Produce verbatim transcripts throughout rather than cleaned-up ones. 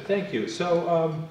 thank you. So um,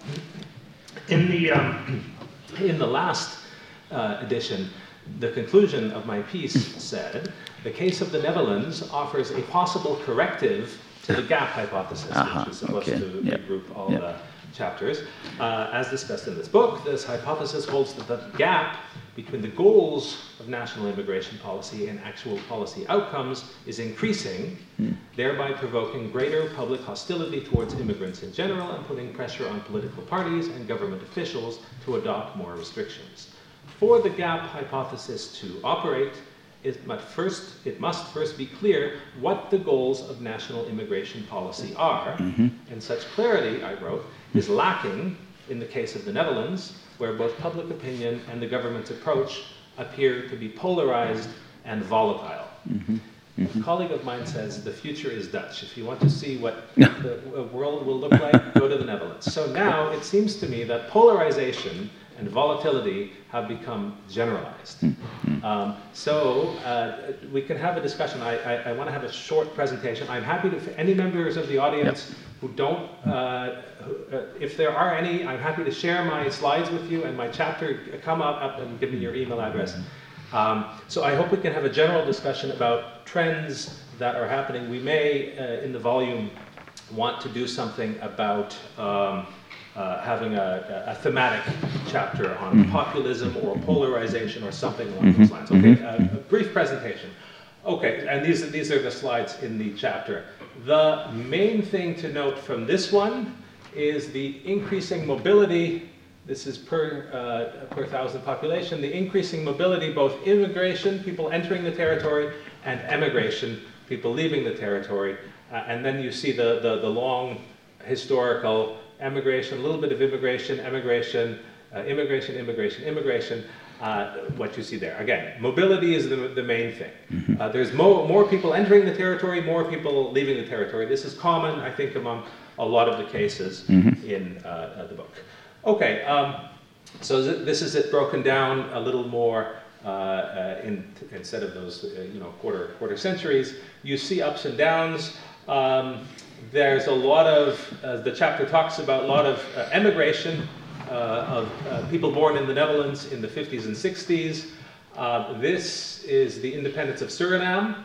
in the um, in the last uh, edition, the conclusion of my piece said, the case of the Netherlands offers a possible corrective to the gap hypothesis, uh-huh. which is supposed okay. to yep. regroup all yep. the chapters. Uh, as discussed in this book, this hypothesis holds that the gap between the goals of national immigration policy and actual policy outcomes is increasing, mm. thereby provoking greater public hostility towards immigrants in general and putting pressure on political parties and government officials to adopt more restrictions. For the gap hypothesis to operate, it must first, it must first be clear what the goals of national immigration policy are, mm-hmm. and such clarity, I wrote, is lacking in the case of the Netherlands, where both public opinion and the government's approach appear to be polarized and volatile. Mm-hmm. Mm-hmm. A colleague of mine says the future is Dutch. If you want to see what the world will look like, go to the Netherlands. So now it seems to me that polarization and volatility have become generalized. Mm-hmm. um, so uh, we can have a discussion. I, I, I want to have a short presentation. I'm happy to, for any members of the audience yep. who don't, uh, who, uh, if there are any, I'm happy to share my slides with you and my chapter. Come up, up and give me your email address. Um, so I hope we can have a general discussion about trends that are happening. We may, uh, in the volume, want to do something about um, Uh, having a, a thematic chapter on mm-hmm. populism or polarization or something along mm-hmm. those lines. Okay, uh, a brief presentation. Okay, and these, these are the slides in the chapter. The main thing to note from this one is the increasing mobility. This is per, uh, per thousand population. The increasing mobility, both immigration, people entering the territory, and emigration, people leaving the territory. Uh, and then you see the, the, the long historical emigration, a little bit of immigration, emigration, uh, immigration, immigration, immigration, uh, what you see there. Again, mobility is the, the main thing. Mm-hmm. uh, there's mo more people entering the territory, more people leaving the territory. This is common, I think, among a lot of the cases mm-hmm. in uh, the book. Okay, um, so th this is it broken down a little more uh, uh, in, instead of those uh, you know, quarter, quarter centuries. You see ups and downs. Um, There's a lot of, uh, the chapter talks about a lot of uh, emigration uh, of uh, people born in the Netherlands in the fifties and sixties. Uh, this is the independence of Suriname.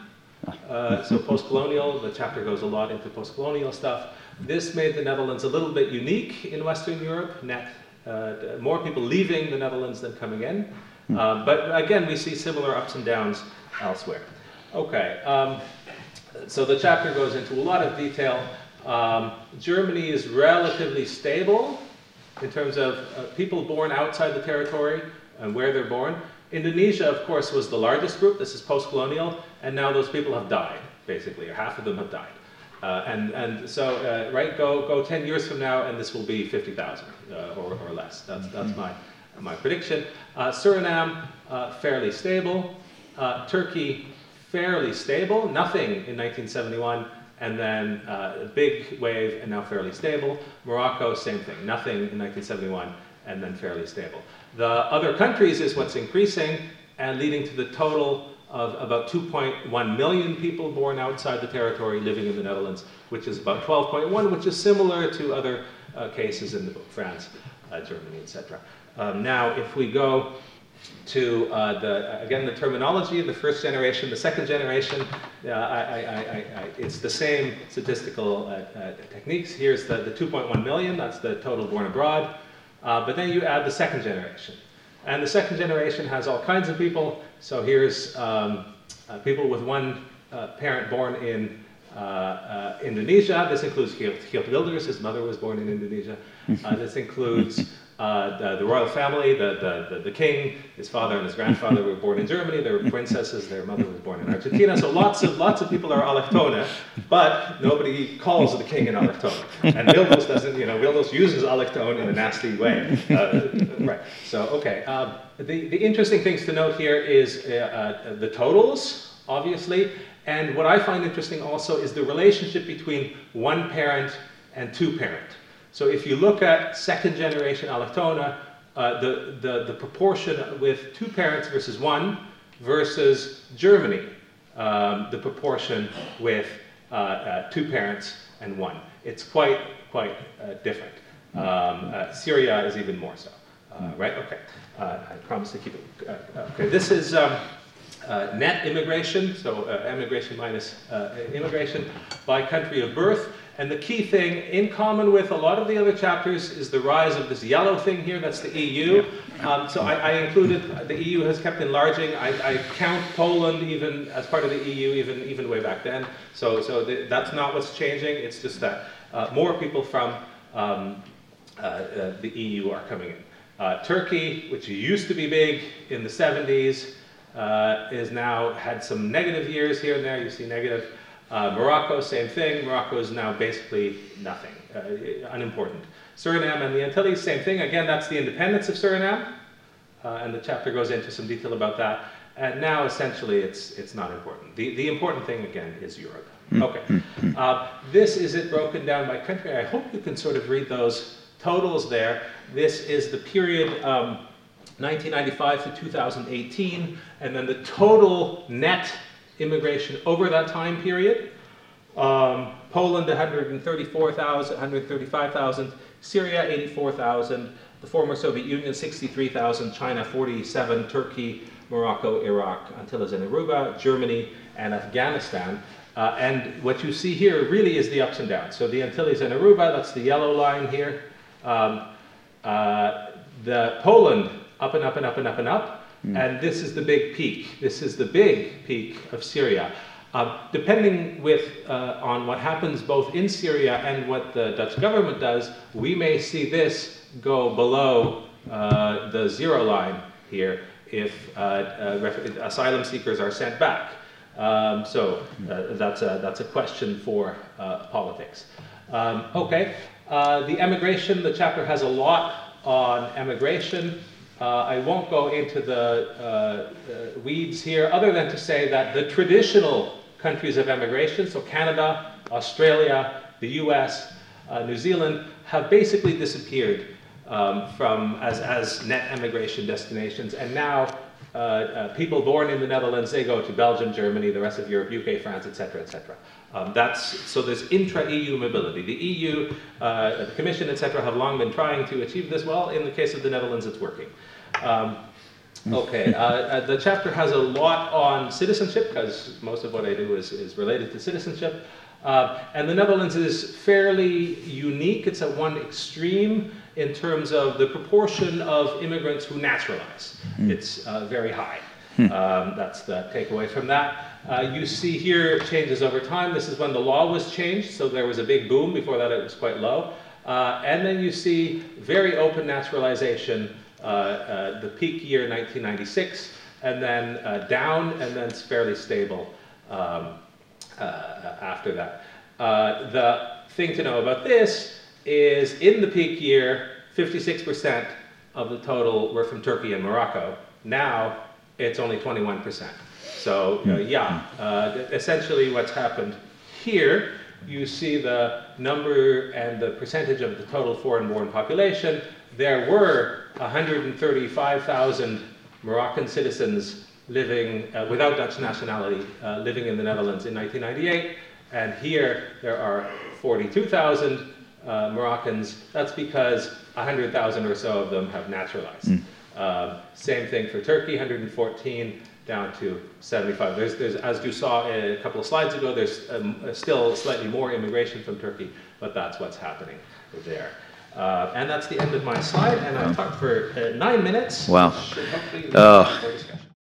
Uh, so post-colonial, the chapter goes a lot into post-colonial stuff. This made the Netherlands a little bit unique in Western Europe, net, uh, more people leaving the Netherlands than coming in. Uh, but again, we see similar ups and downs elsewhere. Okay. Um, So the chapter goes into a lot of detail. Um, Germany is relatively stable in terms of uh, people born outside the territory and where they're born. Indonesia, of course, was the largest group. This is post-colonial, and now those people have died, basically, or half of them have died. Uh, and, and so, uh, right, go, go ten years from now, and this will be fifty thousand uh, or, or less. That's, that's my, my prediction. Uh, Suriname, uh, fairly stable. Uh, Turkey, fairly stable, nothing in nineteen seventy-one, and then uh, a big wave, and now fairly stable. Morocco, same thing, nothing in nineteen seventy-one, and then fairly stable. The other countries is what's increasing, and leading to the total of about two point one million people born outside the territory living in the Netherlands, which is about twelve point one, which is similar to other uh, cases in the book, France, uh, Germany, et cetera. Um, now, if we go to uh, the, again, the terminology, the first generation, the second generation, uh, I, I, I, I, it's the same statistical uh, uh, techniques. Here's the, the two point one million, that's the total born abroad. Uh, but then you add the second generation. And the second generation has all kinds of people. So here's um, uh, people with one uh, parent born in uh, uh, Indonesia. This includes Geert Wilders, his mother was born in Indonesia. Uh, this includes Uh, the, the royal family, the, the, the, the king, his father and his grandfather were born in Germany. They were princesses. Their mother was born in Argentina. So lots of lots of people are allochtone, but nobody calls the king an allochtone. And Wilders doesn't, you know, Wilders uses allochtone in a nasty way. Uh, right. So okay. Uh, the the interesting things to note here is uh, uh, the totals, obviously, and what I find interesting also is the relationship between one parent and two parent. So if you look at second generation allochtone, uh, the, the, the proportion with two parents versus one versus Germany, um, the proportion with uh, uh, two parents and one. It's quite quite uh, different. Um, uh, Syria is even more so, uh, right? Okay, uh, I promise to keep it. Uh, okay, this is um, uh, net immigration, so uh, immigration minus uh, immigration by country of birth. And the key thing, in common with a lot of the other chapters, is the rise of this yellow thing here, that's the E U. Um, so I, I included, the E U has kept enlarging. I, I count Poland even as part of the E U, even, even way back then. So, so the, that's not what's changing, it's just that uh, more people from um, uh, uh, the E U are coming in. Uh, Turkey, which used to be big in the seventies, uh, is now had some negative years here and there, you see negative. Uh, Morocco, same thing. Morocco is now basically nothing, uh, unimportant. Suriname and the Antilles, same thing. Again, that's the independence of Suriname, uh, and the chapter goes into some detail about that. And now, essentially, it's it's not important. The the important thing again is Europe. Okay, uh, this is it broken down by country. I hope you can sort of read those totals there. This is the period um, nineteen ninety-five to two thousand eighteen, and then the total net immigration over that time period. Um, Poland, one hundred thirty-four thousand, one hundred thirty-five thousand, Syria, eighty-four thousand, the former Soviet Union, sixty-three thousand, China, forty-seven, Turkey, Morocco, Iraq, Antilles and Aruba, Germany, and Afghanistan. Uh, and what you see here really is the ups and downs. So the Antilles and Aruba, that's the yellow line here. Um, uh, the Poland, up and up and up and up and up. Mm. And this is the big peak. This is the big peak of Syria. Uh, depending with, uh, on what happens both in Syria and what the Dutch government does, we may see this go below uh, the zero line here if uh, uh, asylum seekers are sent back. Um, so uh, that's, a, that's a question for uh, politics. Um, okay, uh, the emigration, the chapter has a lot on emigration. Uh, I won't go into the uh, uh, weeds here, other than to say that the traditional countries of emigration, so Canada, Australia, the U S, uh, New Zealand, have basically disappeared um, from as, as net emigration destinations. And now uh, uh, people born in the Netherlands, they go to Belgium, Germany, the rest of Europe, U K, France, et cetera, et cetera. Um, that's, so there's intra-E U mobility. The E U, uh, the Commission, et cetera, have long been trying to achieve this. Well, in the case of the Netherlands, it's working. Um, okay, uh, the chapter has a lot on citizenship, because most of what I do is, is related to citizenship. Uh, and the Netherlands is fairly unique. It's at one extreme in terms of the proportion of immigrants who naturalize. Mm. It's uh, very high. Mm. Um, that's the takeaway from that. Uh, you see here changes over time. This is when the law was changed, so there was a big boom. Before that, it was quite low. Uh, and then you see very open naturalization, uh, uh, the peak year nineteen ninety-six, and then uh, down, and then it's fairly stable um, uh, after that. Uh, the thing to know about this is in the peak year, fifty-six percent of the total were from Turkey and Morocco. Now, it's only twenty-one percent. So, uh, yeah, uh, essentially what's happened here, you see the number and the percentage of the total foreign-born population. There were one hundred thirty-five thousand Moroccan citizens living, uh, without Dutch nationality, uh, living in the Netherlands in nineteen ninety-eight. And here there are forty-two thousand uh, Moroccans. That's because one hundred thousand or so of them have naturalized. Mm. Uh, same thing for Turkey, one hundred fourteen down to seventy-five. There's, there's, as you saw a couple of slides ago, there's um, still slightly more immigration from Turkey, but that's what's happening there. Uh, and that's the end of my slide, and I've talked for uh, nine minutes. Wow. Should hopefully lead oh. to more discussion.